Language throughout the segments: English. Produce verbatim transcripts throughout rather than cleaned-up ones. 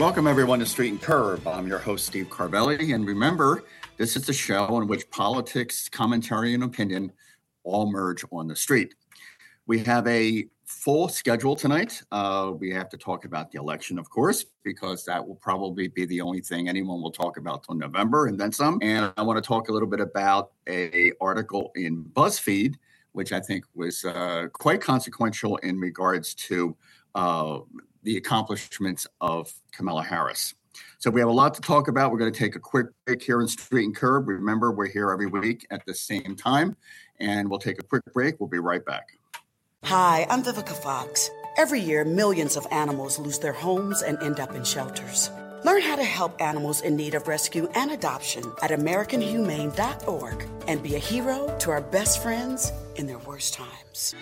Welcome, everyone, to Street and Curb. I'm your host, Steve Carvelli. And remember, this is the show in which politics, commentary, and opinion all merge on the street. We have a full schedule tonight. Uh, we have to talk about the election, of course, because that will probably be the only thing anyone will talk about till November and then some. And I want to talk a little bit about a article in BuzzFeed, which I think was uh, quite consequential in regards to uh, the accomplishments of Kamala Harris. So we have a lot to talk about. We're going to take a quick break here in Street and Curb. Remember, we're here every week at the same time, and we'll take a quick break. We'll be right back. Hi, I'm Vivica Fox. Every year, millions of animals lose their homes and end up in shelters. Learn how to help animals in need of rescue and adoption at American Humane dot org and be a hero to our best friends in their worst times.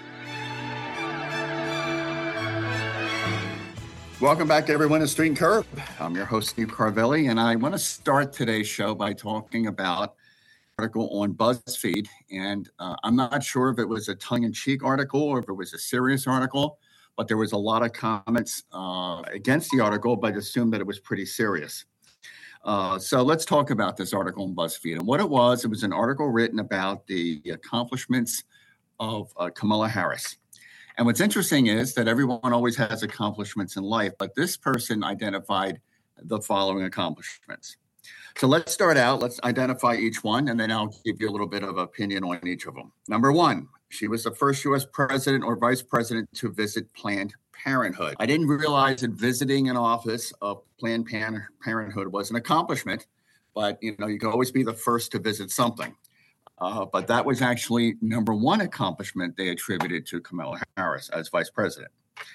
Welcome back, everyone, to Street and Curb. I'm your host, Steve Carvelli, and I want to start today's show by talking about an article on BuzzFeed. And uh, I'm not sure if it was a tongue-in-cheek article or if it was a serious article, but there was a lot of comments uh, against the article, but I assumed that it was pretty serious. Uh, so let's talk about this article on BuzzFeed. And what it was, it was an article written about the accomplishments of uh, Kamala Harris. And what's interesting is that everyone always has accomplishments in life, but this person identified the following accomplishments. So let's start out. Let's identify each one, and then I'll give you a little bit of opinion on each of them. Number one, she was the first U S president or vice president to visit Planned Parenthood. I didn't realize that visiting an office of Planned Parenthood was an accomplishment, but you know, you can always be the first to visit something. Uh, but that was actually number one accomplishment they attributed to Kamala Harris as vice president.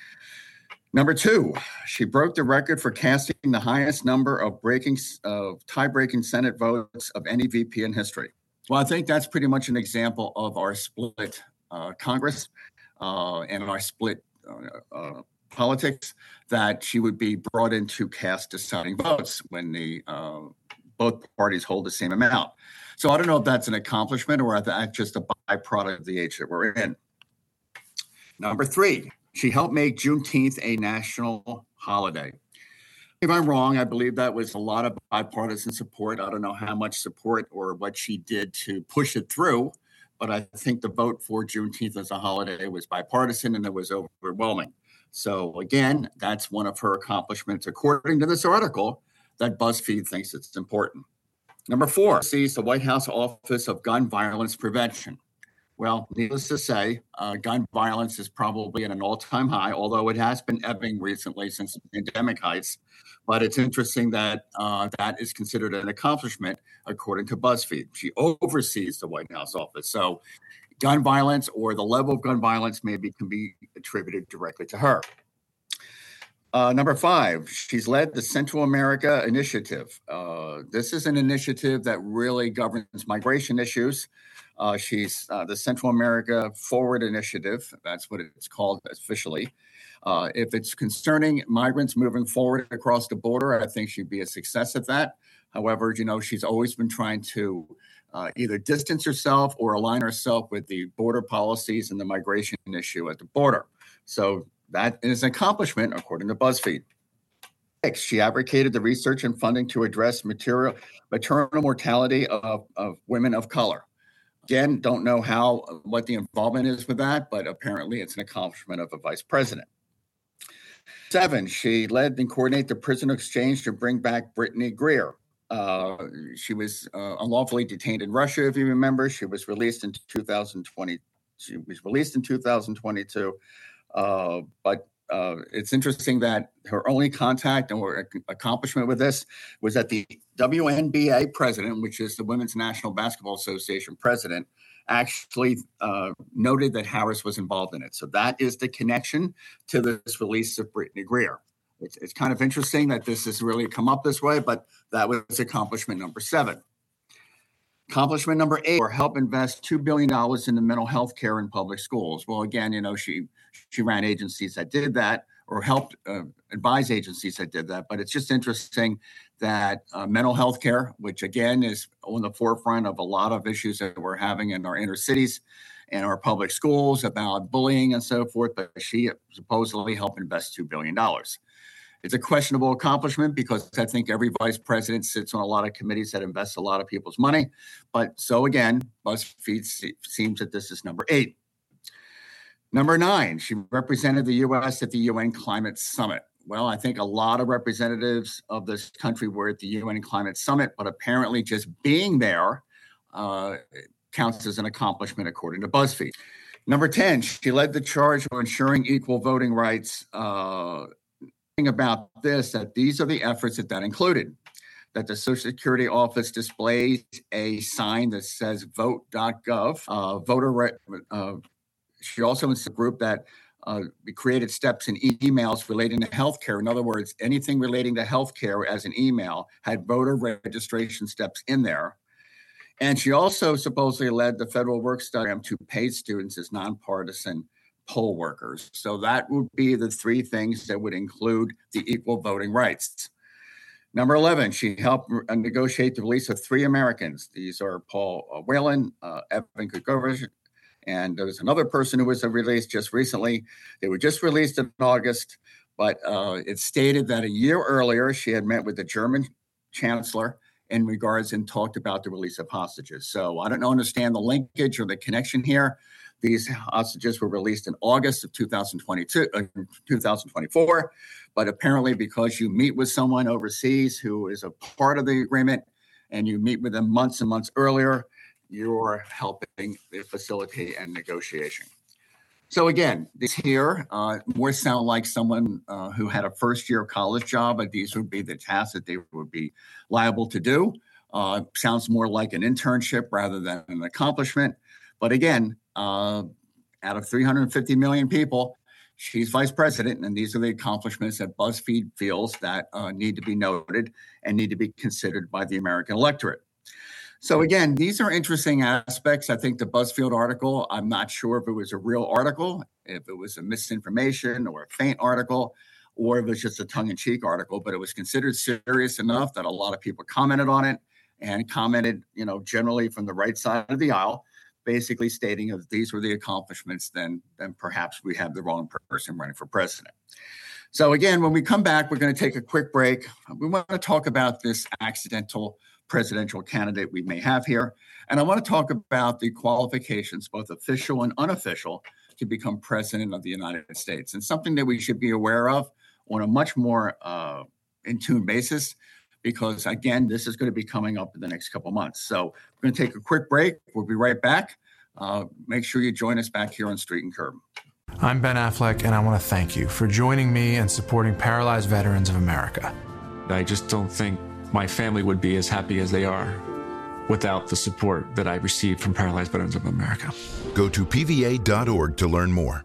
Number two, she broke the record for casting the highest number of breaking of tie-breaking Senate votes of any V P in history. Well, I think that's pretty much an example of our split uh, Congress uh, and our split uh, uh, politics, that she would be brought in to cast deciding votes when the uh, both parties hold the same amount. So I don't know if that's an accomplishment or if that's just a byproduct of the age that we're in. Number three, she helped make Juneteenth a national holiday. If I'm wrong, I believe that was a lot of bipartisan support. I don't know how much support or what she did to push it through, but I think the vote for Juneteenth as a holiday was bipartisan and it was overwhelming. So again, that's one of her accomplishments, according to this article, that BuzzFeed thinks it's important. Number four, sees the White House Office of Gun Violence Prevention. Well, needless to say, uh, gun violence is probably at an all-time high, although it has been ebbing recently since the pandemic heights. But it's interesting that uh, that is considered an accomplishment, according to BuzzFeed. She oversees the White House office. So gun violence or the level of gun violence maybe can be attributed directly to her. Uh, number five, she's led the Central America Initiative. Uh, this is an initiative that really governs migration issues. Uh, she's uh, the Central America Forward Initiative. That's what it's called officially. Uh, if it's concerning migrants moving forward across the border, I think she'd be a success at that. However, you know, she's always been trying to uh, either distance herself or align herself with the border policies and the migration issue at the border. So that is an accomplishment, according to BuzzFeed. Six, she advocated the research and funding to address material, maternal mortality of, of women of color. Again, don't know how, what the involvement is with that, but apparently it's an accomplishment of a vice president. Seven, she led and coordinated the prison exchange to bring back Brittany Greer. Uh, she was uh, unlawfully detained in Russia, if you remember. She was released in two thousand twenty. She was released in two thousand twenty-two. Uh, but uh, it's interesting that her only contact or accomplishment with this was that the W N B A president, which is the Women's National Basketball Association president, actually uh, noted that Harris was involved in it. So that is the connection to this release of Brittany Greer. It's, it's kind of interesting that this has really come up this way, but that was accomplishment number seven. Accomplishment number eight, or help invest two billion dollars into mental health care in public schools. Well, again, you know, she she ran agencies that did that or helped uh, advise agencies that did that. But it's just interesting that uh, mental health care, which again is on the forefront of a lot of issues that we're having in our inner cities and our public schools about bullying and so forth, but she supposedly helped invest two billion dollars. It's a questionable accomplishment because I think every vice president sits on a lot of committees that invest a lot of people's money. But so again, BuzzFeed seems that this is number eight. Number nine, she represented the U S at the U N Climate Summit. Well, I think a lot of representatives of this country were at the U N Climate Summit, but apparently just being there uh, counts as an accomplishment according to BuzzFeed. Number ten, she led the charge on ensuring equal voting rights. Uh, about this, that these are the efforts that that included, that the Social Security office displays a sign that says vote dot gov, uh, voter, re- uh, she also is a group that uh, created steps in e- emails relating to healthcare. In other words, anything relating to healthcare as an email had voter registration steps in there. And she also supposedly led the federal work study program to pay students as nonpartisan poll workers. So that would be the three things that would include the equal voting rights. Number eleven, she helped negotiate the release of three Americans. These are Paul Whelan, uh, Evan Kukovich, and there was another person who was released just recently. They were just released in August, but uh, it stated that a year earlier, she had met with the German chancellor in regards and talked about the release of hostages. So I don't understand the linkage or the connection here. These hostages were released in August of two thousand twenty-two, uh, two thousand twenty-four, but apparently because you meet with someone overseas who is a part of the agreement and you meet with them months and months earlier, you're helping facilitate and negotiation. So again, these here uh, more sound like someone uh, who had a first year college job, but these would be the tasks that they would be liable to do. Uh, sounds more like an internship rather than an accomplishment. But again, uh, out of three hundred fifty million people, she's vice president, and these are the accomplishments that BuzzFeed feels that uh, need to be noted and need to be considered by the American electorate. So again, these are interesting aspects. I think the BuzzFeed article, I'm not sure if it was a real article, if it was a misinformation or a faint article, or if it was just a tongue-in-cheek article, but it was considered serious enough that a lot of people commented on it and commented, you know, generally from the right side of the aisle, basically stating if these were the accomplishments, then, then perhaps we have the wrong person running for president. So again, when we come back, we're going to take a quick break. We want to talk about this accidental presidential candidate we may have here. And I want to talk about the qualifications, both official and unofficial, to become president of the United States, and something that we should be aware of on a much more uh, in tune basis, because again, this is going to be coming up in the next couple months. So we're going to take a quick break. We'll be right back. Uh, make sure you join us back here on Street and Curb. I'm Ben Affleck, and I want to thank you for joining me and supporting Paralyzed Veterans of America. I just don't think my family would be as happy as they are without the support that I received from Paralyzed Veterans of America. Go to P V A dot org to learn more.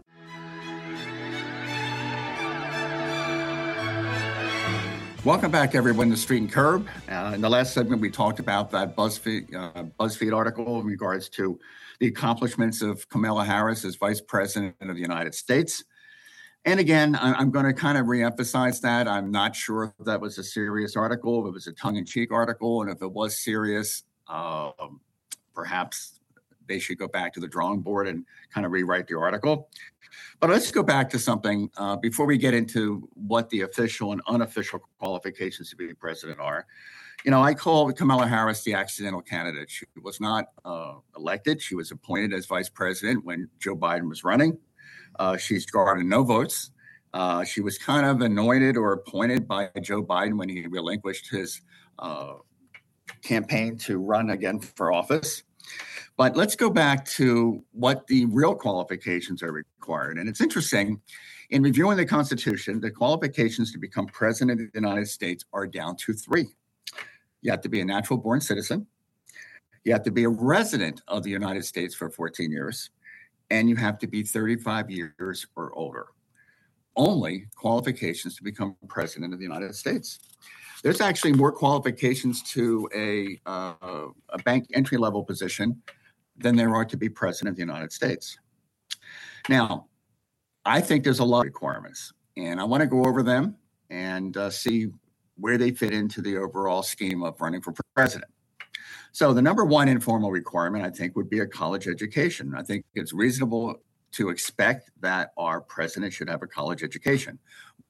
Welcome back, everyone, to Street and Curb. Uh, in the last segment, we talked about that BuzzFeed, uh, BuzzFeed article in regards to the accomplishments of Kamala Harris as Vice President of the United States. And again, I- I'm going to kind of reemphasize that. I'm not sure if that was a serious article, if it was a tongue-in-cheek article, and if it was serious, uh, perhaps they should go back to the drawing board and kind of rewrite the article. But let's go back to something uh, before we get into what the official and unofficial qualifications to be president are. You know, I call Kamala Harris the accidental candidate. She was not uh, elected. She was appointed as vice president when Joe Biden was running. Uh, she's garnered no votes. Uh, she was kind of anointed or appointed by Joe Biden when he relinquished his uh, campaign to run again for office. But let's go back to what the real qualifications are required. And it's interesting, in reviewing the Constitution, the qualifications to become president of the United States are down to three. You have to be a natural born citizen. You have to be a resident of the United States for fourteen years. And you have to be thirty-five years or older. Only qualifications to become president of the United States. There's actually more qualifications to a, uh, a bank entry-level position than there are to be president of the United States. Now, I think there's a lot of requirements, and I want to go over them and uh, see where they fit into the overall scheme of running for president. So the number one informal requirement, I think, would be a college education. I think it's reasonable to expect that our president should have a college education.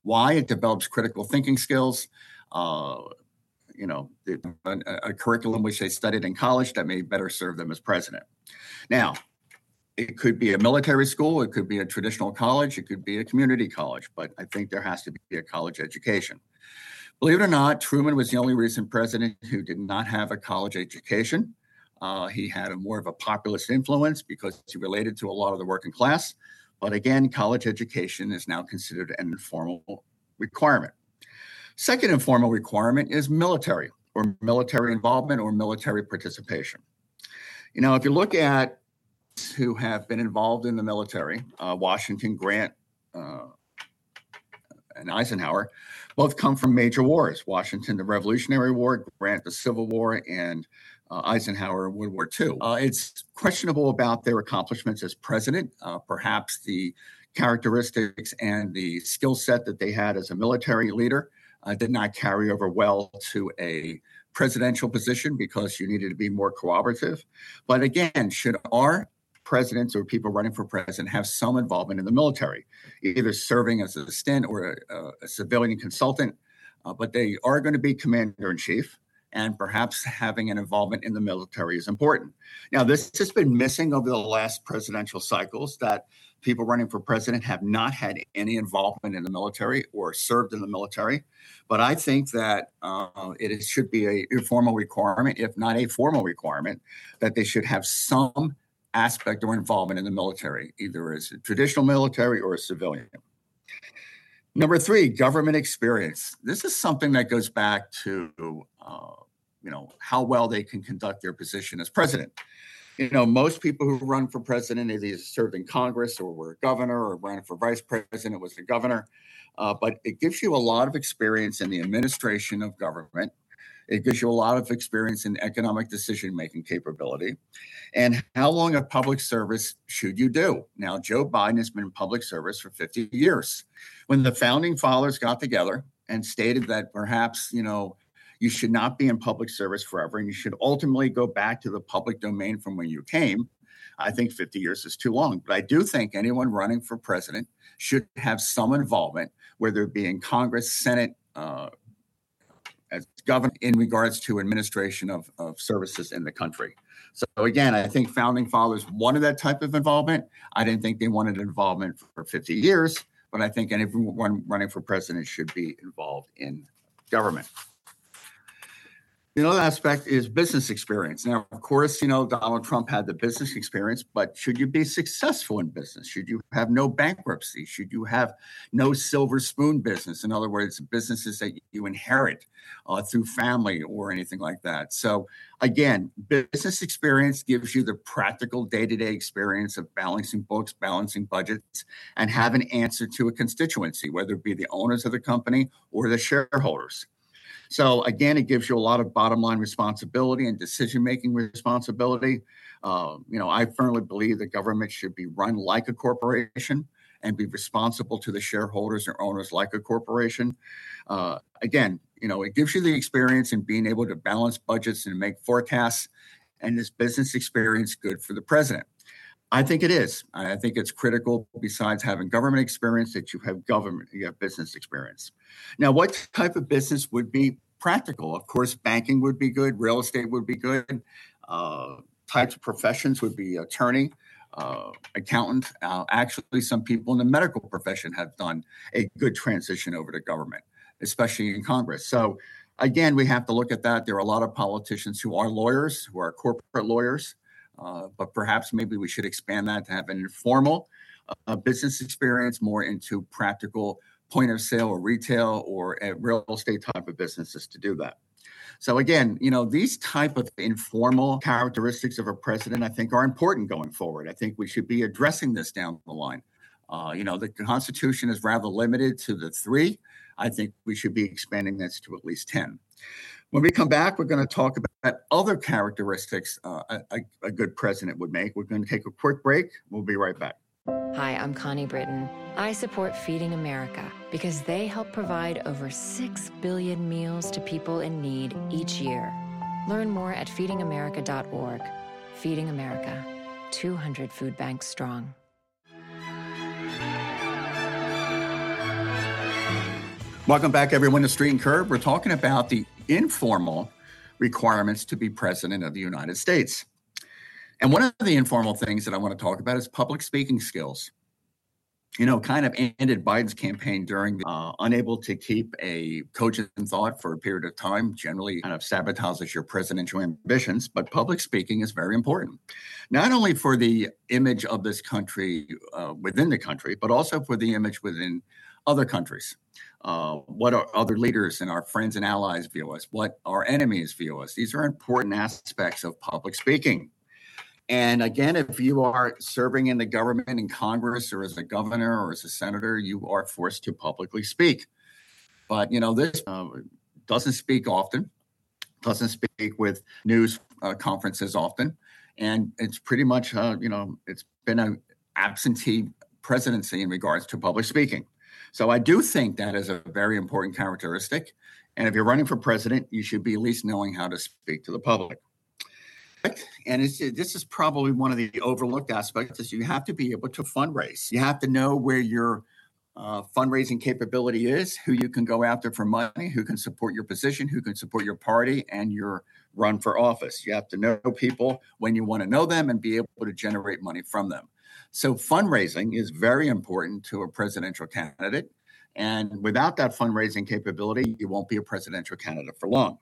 Why? It develops critical thinking skills, uh, you know, a, a curriculum which they studied in college that may better serve them as president. Now, it could be a military school, it could be a traditional college, it could be a community college, but I think there has to be a college education. Believe it or not, Truman was the only recent president who did not have a college education. Uh, he had a more of a populist influence because he related to a lot of the working class. But again, college education is now considered an informal requirement. Second informal requirement is military or military involvement or military participation. You know, if you look at who have been involved in the military, uh, Washington, Grant, uh, and Eisenhower, both come from major wars. Washington, the Revolutionary War, Grant, the Civil War, and uh, Eisenhower, World War Two. Uh, it's questionable about their accomplishments as president. Uh, perhaps the characteristics and the skill set that they had as a military leader uh, did not carry over well to a presidential position because you needed to be more cooperative. But again, should our presidents or people running for president have some involvement in the military, either serving as a stint or a, a civilian consultant, uh, but they are going to be commander-in-chief, and perhaps having an involvement in the military is important. Now, this has been missing over the last presidential cycles, that people running for president have not had any involvement in the military or served in the military. But I think that uh, it is, should be a informal requirement, if not a formal requirement, that they should have some aspect or involvement in the military, either as a traditional military or a civilian. Number three, government experience. This is something that goes back to, uh, you know, how well they can conduct their position as president. You know, most people who run for president either served in Congress or were a governor, or ran for vice president was a governor. Uh, but it gives you a lot of experience in the administration of government. It gives you a lot of experience in economic decision-making capability. And how long of public service should you do? Now, Joe Biden has been in public service for fifty years. When the founding fathers got together and stated that perhaps, you know, you should not be in public service forever and you should ultimately go back to the public domain from when you came, I think fifty years is too long. But I do think anyone running for president should have some involvement, whether it be in Congress, Senate, uh, as governor, in regards to administration of, of services in the country. So again, I think founding fathers wanted that type of involvement. I didn't think they wanted involvement for fifty years, but I think anyone running for president should be involved in government. The other aspect is business experience. Now, of course, you know, Donald Trump had the business experience, but should you be successful in business? Should you have no bankruptcy? Should you have no silver spoon business? In other words, businesses that you inherit uh, through family or anything like that. So again, business experience gives you the practical day-to-day experience of balancing books, balancing budgets, and have an answer to a constituency, whether it be the owners of the company or the shareholders. So again, it gives you a lot of bottom line responsibility and decision-making responsibility. Uh, you know, I firmly believe that government should be run like a corporation and be responsible to the shareholders or owners like a corporation. Uh, again, you know, it gives you the experience in being able to balance budgets and make forecasts, and this business experience good for the president. I think it is. I think it's critical, besides having government experience, that you have government, you have business experience. Now, what type of business would be practical? Of course, banking would be good. Real estate would be good. Uh, types of professions would be attorney, uh, accountant. Uh, actually, some people in the medical profession have done a good transition over to government, especially in Congress. So again, we have to look at that. There are a lot of politicians who are lawyers, who are corporate lawyers. Uh, but perhaps maybe we should expand that to have an informal uh, business experience, more into practical point of sale or retail or a real estate type of businesses to do that. So again, you know, these type of informal characteristics of a president, I think, are important going forward. I think we should be addressing this down the line. Uh, you know, the Constitution is rather limited to the three. I think we should be expanding this to at least ten. When we come back, we're going to talk about other characteristics uh, a, a good president would make. We're going to take a quick break. We'll be right back. Hi, I'm Connie Britton. I support Feeding America because they help provide over six billion meals to people in need each year. Learn more at feeding america dot org. Feeding America, two hundred food banks strong. Welcome back, everyone, to Street and Curb. We're talking about the informal requirements to be president of the United States. And one of the informal things that I want to talk about is public speaking skills. You know, kind of ended Biden's campaign during the, uh, unable to keep a cogent thought for a period of time, generally kind of sabotages your presidential ambitions. But public speaking is very important, not only for the image of this country uh, within the country, but also for the image within other countries. Uh, what our other leaders and our friends and allies view us, what our enemies view us. These are important aspects of public speaking. And again, if you are serving in the government, in Congress, or as a governor or as a senator, you are forced to publicly speak. But, you know, this uh, doesn't speak often, doesn't speak with news uh, conferences often. And it's pretty much, uh, you know, it's been an absentee presidency in regards to public speaking. So I do think that is a very important characteristic. And if you're running for president, you should be at least knowing how to speak to the public. And it's, this is probably one of the overlooked aspects is you have to be able to fundraise. You have to know where your uh, fundraising capability is, who you can go after for money, who can support your position, who can support your party and your run for office. You have to know people when you want to know them and be able to generate money from them. So fundraising is very important to a presidential candidate. And without that fundraising capability, you won't be a presidential candidate for long.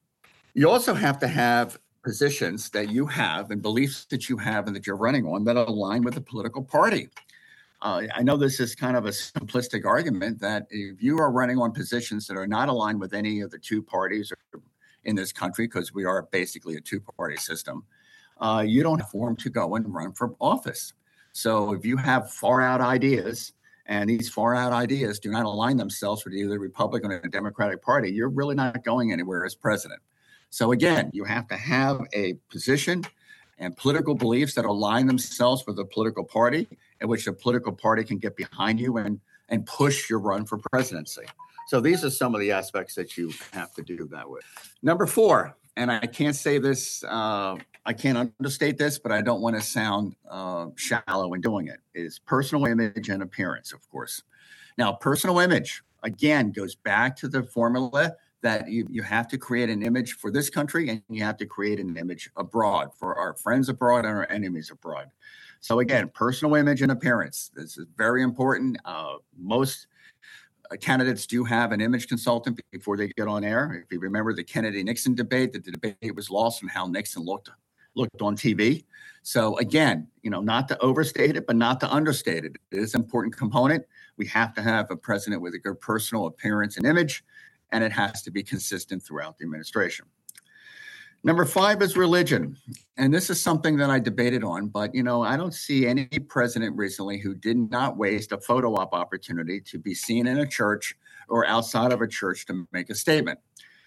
You also have to have positions that you have and beliefs that you have and that you're running on that align with the political party. Uh, I know this is kind of a simplistic argument that if you are running on positions that are not aligned with any of the two parties in this country, because we are basically a two-party system, uh, you don't have form to go and run for office. So if you have far out ideas and these far out ideas do not align themselves with either the Republican or the Democratic Party, you're really not going anywhere as president. So again, you have to have a position and political beliefs that align themselves with a political party in which the political party can get behind you and, and push your run for presidency. So these are some of the aspects that you have to do that with. Number four, and I can't say this, uh, I can't understate this, but I don't want to sound uh, shallow in doing it, is personal image and appearance, of course. Now, personal image, again, goes back to the formula that you, you have to create an image for this country and you have to create an image abroad for our friends abroad and our enemies abroad. So again, personal image and appearance. This is very important. Uh, most uh, candidates do have an image consultant before they get on air. If you remember the Kennedy-Nixon debate, that the debate was lost on how Nixon looked looked on T V. So again, you know, not to overstate it, but not to understate it. It is an important component. We have to have a president with a good personal appearance and image, and it has to be consistent throughout the administration. Number five is religion. And this is something that I debated on, but, you know, I don't see any president recently who did not waste a photo op opportunity to be seen in a church or outside of a church to make a statement.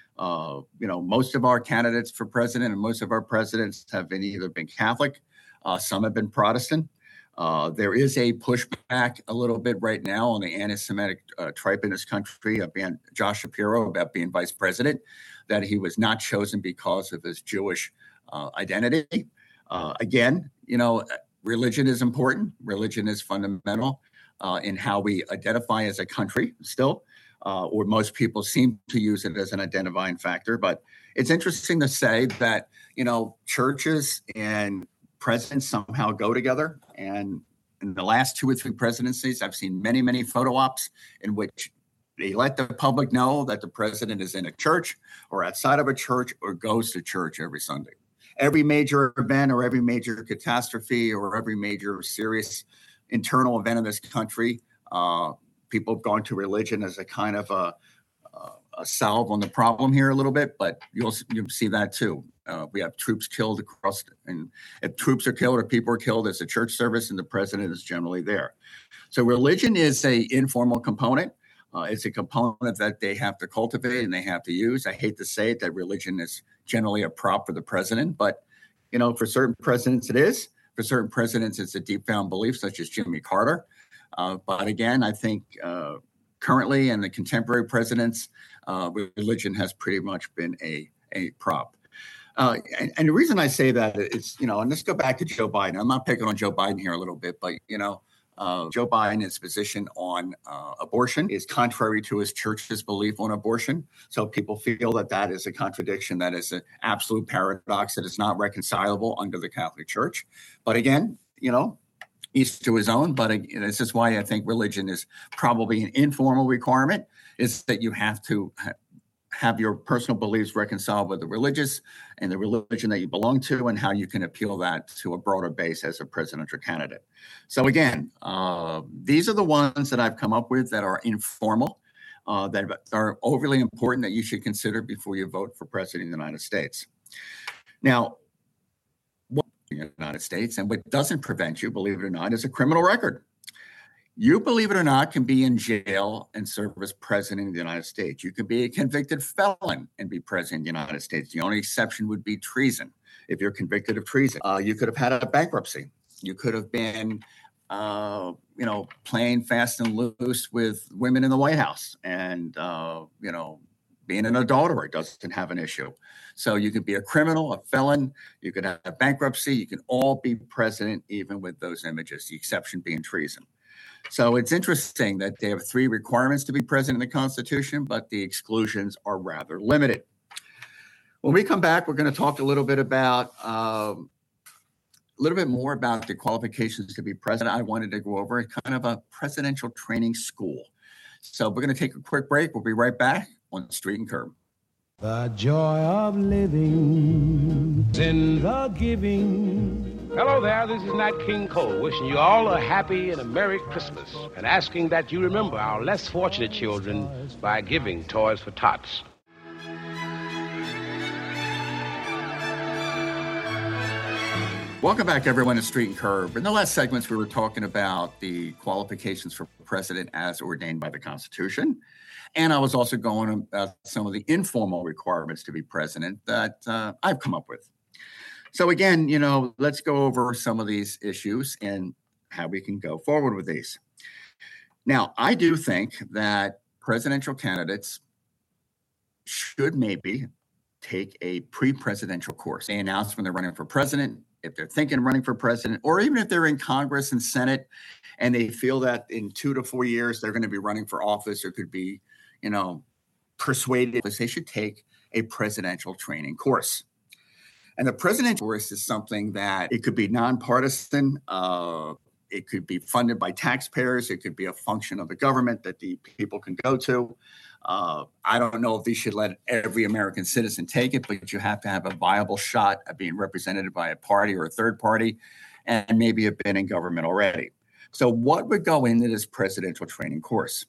Uh, you know, most of our candidates for president and most of our presidents have been either been Catholic, uh, some have been Protestant. Uh, there is a pushback a little bit right now on the anti-Semitic uh, tribe in this country, about Josh Shapiro, about being vice president, that he was not chosen because of his Jewish uh, identity. Uh, again, you know, religion is important. Religion is fundamental uh, in how we identify as a country still, uh, or most people seem to use it as an identifying factor. But it's interesting to say that, you know, churches and presidents somehow go together. And in the last two or three presidencies, I've seen many, many photo ops in which they let the public know that the president is in a church or outside of a church or goes to church every Sunday. Every major event or every major catastrophe or every major serious internal event in this country, uh, people have gone to religion as a kind of a, a salve on the problem here a little bit, but you'll, you'll see that too. Uh, we have troops killed across, and if troops are killed or people are killed, it's a church service and the president is generally there. So religion is a informal component. Uh, it's a component that they have to cultivate and they have to use. I hate to say it, that religion is generally a prop for the president, but you know, for certain presidents it is. For certain presidents, it's a deep found belief, such as Jimmy Carter. Uh, but again, I think uh, currently and the contemporary presidents, uh, religion has pretty much been a, a prop. Uh, and, and the reason I say that is, you know, and let's go back to Joe Biden. I'm not picking on Joe Biden here a little bit, but, you know, Uh, Joe Biden's position on uh, abortion is contrary to his church's belief on abortion. So people feel that that is a contradiction, that is an absolute paradox that is not reconcilable under the Catholic Church. But again, you know, each to his own. But again, this is why I think religion is probably an informal requirement, is that you have to ha- have your personal beliefs reconciled with the religious and the religion that you belong to, and how you can appeal that to a broader base as a presidential candidate. So again, uh, these are the ones that I've come up with that are informal, uh, that are overly important, that you should consider before you vote for president of the United States. Now, what in the United States, and what doesn't prevent you, believe it or not, is a criminal record. You, believe it or not, can be in jail and serve as president of the United States. You can be a convicted felon and be president of the United States. The only exception would be treason. If you're convicted of treason, uh, you could have had a bankruptcy. You could have been, uh, you know, playing fast and loose with women in the White House, and, uh, you know, being an adulterer doesn't have an issue. So you could be a criminal, a felon, you could have bankruptcy, you can all be president, even with those images, the exception being treason. So it's interesting that they have three requirements to be president in the Constitution, but the exclusions are rather limited. When we come back, we're going to talk a little bit about, um, a little bit more about the qualifications to be president. I wanted to go over kind of a presidential training school. So we're going to take a quick break. We'll be right back on Street and Curb. The joy of living is in the giving. Hello there, this is Nat King Cole, wishing you all a happy and a Merry Christmas, and asking that you remember our less fortunate children by giving Toys for Tots. Welcome back, everyone, to Street and Curb. In the last segments, we were talking about the qualifications for president as ordained by the Constitution. And I was also going about some of the informal requirements to be president that uh, I've come up with. So again, you know, let's go over some of these issues and how we can go forward with these. Now, I do think that presidential candidates should maybe take a pre-presidential course. They announce when they're running for president, if they're thinking of running for president, or even if they're in Congress and Senate and they feel that in two to four years they're going to be running for office or could be, you know, persuaded, they should take a presidential training course. And the presidential course is something that it could be nonpartisan. Uh, it could be funded by taxpayers. It could be a function of the government that the people can go to. Uh, I don't know if they should let every American citizen take it, but you have to have a viable shot at being represented by a party or a third party, and maybe have been in government already. So what would go into this presidential training course?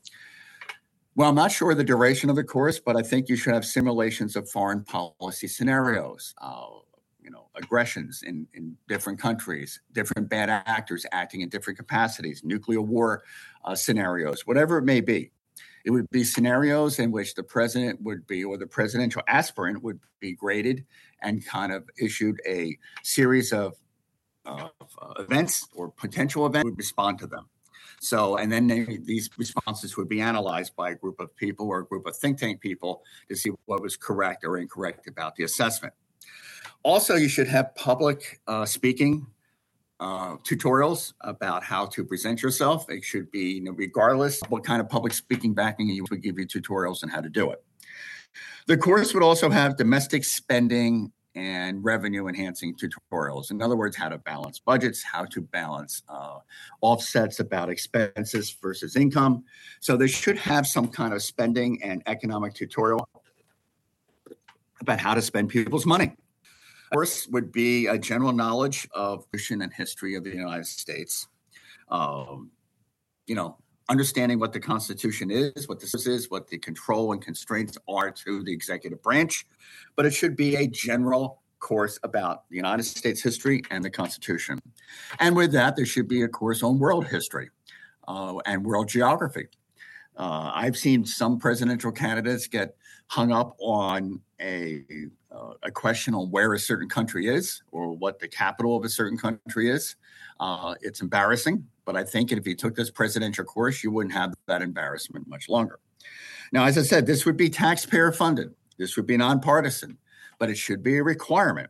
Well, I'm not sure the duration of the course, but I think you should have simulations of foreign policy scenarios, uh, you know, aggressions in, in different countries, different bad actors acting in different capacities, nuclear war uh, scenarios, whatever it may be. It would be scenarios in which the president would be, or the presidential aspirant would be graded and kind of issued a series of, uh, of events or potential events, would respond to them. So, and then they, these responses would be analyzed by a group of people or a group of think tank people to see what was correct or incorrect about the assessment. Also, you should have public uh, speaking uh, tutorials about how to present yourself. It should be, you know, regardless of what kind of public speaking backing, you would give you tutorials on how to do it. The course would also have domestic spending and revenue enhancing tutorials. In other words, how to balance budgets, how to balance uh, offsets about expenses versus income. So they should have some kind of spending and economic tutorial about how to spend people's money. Of course, would be a general knowledge of the and history of the United States. Um, you know, understanding what the Constitution is, what this is, what the control and constraints are to the executive branch, but it should be a general course about the United States history and the Constitution. And with that, there should be a course on world history uh, and world geography. Uh, I've seen some presidential candidates get hung up on a, uh, a question on where a certain country is or what the capital of a certain country is. Uh, it's embarrassing, but I think if you took this presidential course, you wouldn't have that embarrassment much longer. Now, as I said, this would be taxpayer funded. This would be nonpartisan, but it should be a requirement.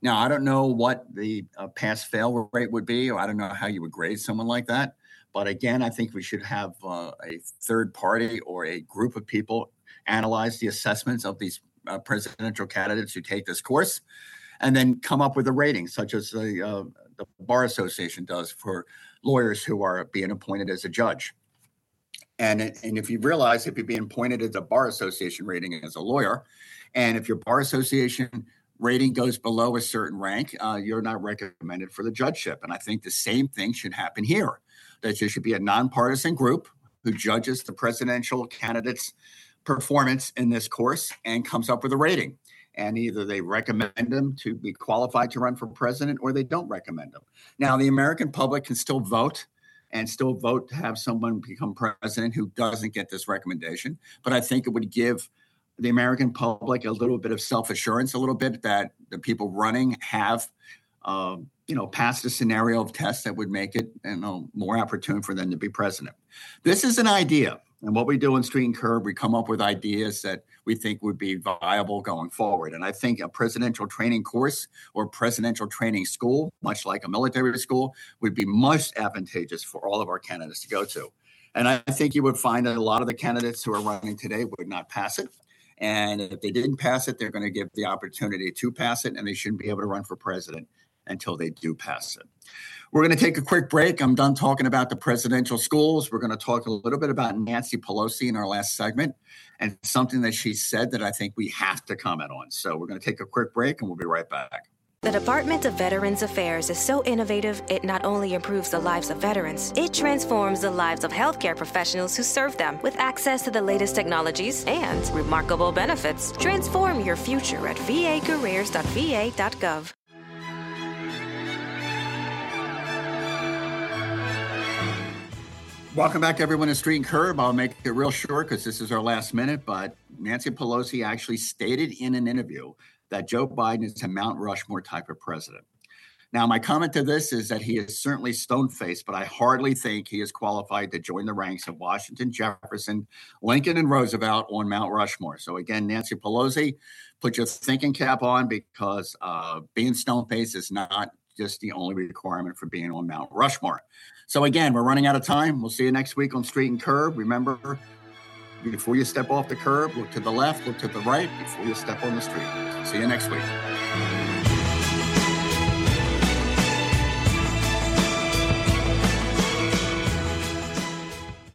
Now, I don't know what the uh, pass-fail rate would be, or I don't know how you would grade someone like that. But again, I think we should have uh, a third party or a group of people analyze the assessments of these uh, presidential candidates who take this course, and then come up with a rating, such as the, uh, the Bar Association does for lawyers who are being appointed as a judge. And, and if you realize, if you're being appointed as a Bar Association rating as a lawyer, and if your Bar Association rating goes below a certain rank, uh, you're not recommended for the judgeship. And I think the same thing should happen here, that there should be a nonpartisan group who judges the presidential candidate's performance in this course and comes up with a rating. And either they recommend them to be qualified to run for president, or they don't recommend them. Now, the American public can still vote and still vote to have someone become president who doesn't get this recommendation. But I think it would give the American public a little bit of self-assurance, a little bit that the people running have, uh, you know, passed a scenario of tests that would make it, you know, more opportune for them to be president. This is an idea. And what we do in Street and Curb, we come up with ideas that we think would be viable going forward. And I think a presidential training course or presidential training school, much like a military school, would be most advantageous for all of our candidates to go to. And I think you would find that a lot of the candidates who are running today would not pass it. And if they didn't pass it, they're going to give the opportunity to pass it, and they shouldn't be able to run for president until they do pass it. We're going to take a quick break. I'm done talking about the presidential schools. We're going to talk a little bit about Nancy Pelosi in our last segment, and something that she said that I think we have to comment on. So we're going to take a quick break, and we'll be right back. The Department of Veterans Affairs is so innovative, it not only improves the lives of veterans, it transforms the lives of healthcare professionals who serve them. With access to the latest technologies and remarkable benefits, transform your future at v a careers dot v a dot gov. Welcome back, everyone, to Street and Curb. I'll make it real short because this is our last minute, but Nancy Pelosi actually stated in an interview that Joe Biden is a Mount Rushmore type of president. Now, my comment to this is that he is certainly stone-faced, but I hardly think he is qualified to join the ranks of Washington, Jefferson, Lincoln, and Roosevelt on Mount Rushmore. So again, Nancy Pelosi, put your thinking cap on, because uh, being stone-faced is not just the only requirement for being on Mount Rushmore. So again, we're running out of time. We'll see you next week on Street and Curb. Remember, before you step off the curb, look to the left, look to the right before you step on the street. See you next week.